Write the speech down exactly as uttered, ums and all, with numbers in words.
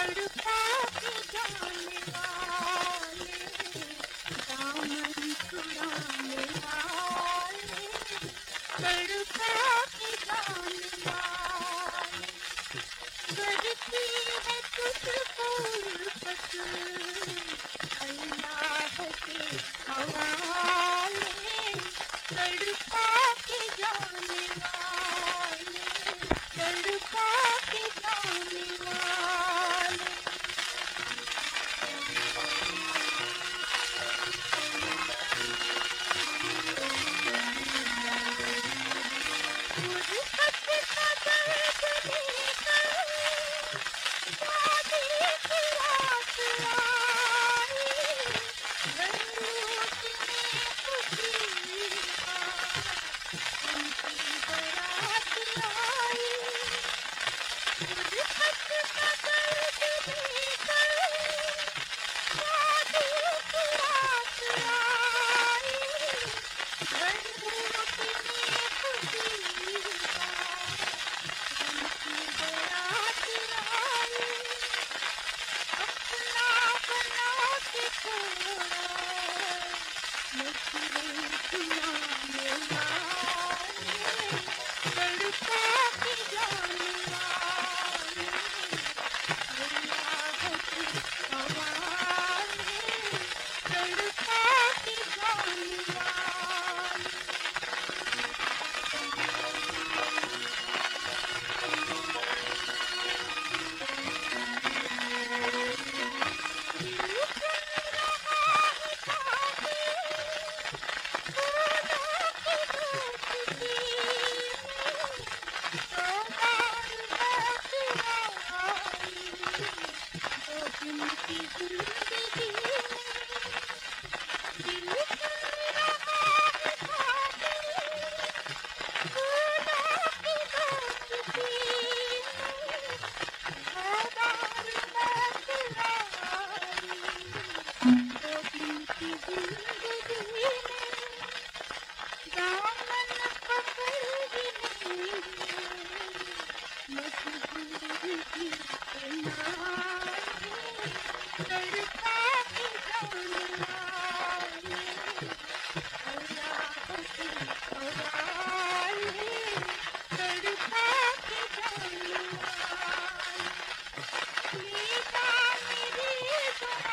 تڑپا کے جانے والے دامن چھڑانے والے تڑپا کے جانے والے کرتی ہے تجھ کو الفت اللہ کے حوالے تڑپا کے جانے والے تڑپا کے جانے والے فرصت کا درد لے کر شادی کی رات آئی رنگوٹ میں خوشی کا ان کی بارات آئی فرصت کا درد لے کر شادی کی رات آئی رنگوٹ میں خوشی کا ان کی بارات آئی اپنا بنا کے چھوڑا نخرے سنانے والے تڑپا کے جانے والے اللہ کے حوالے تڑپا کے جانے والے دل سن رہا ہے تاکہ خدا کی دوستی میں سوگار بات آئی دو دن کی زندگی میں دل سن رہا ہے تاکہ خدا کی دوستی میں سوگار بات آئی دو دن کی زندگی میں دامن پکڑ ہی نہیں مجبوری کی کنارے تڑپا کے جانے والے اللہ کے حوالے تڑپا کے جانے والے لے جا میری دعا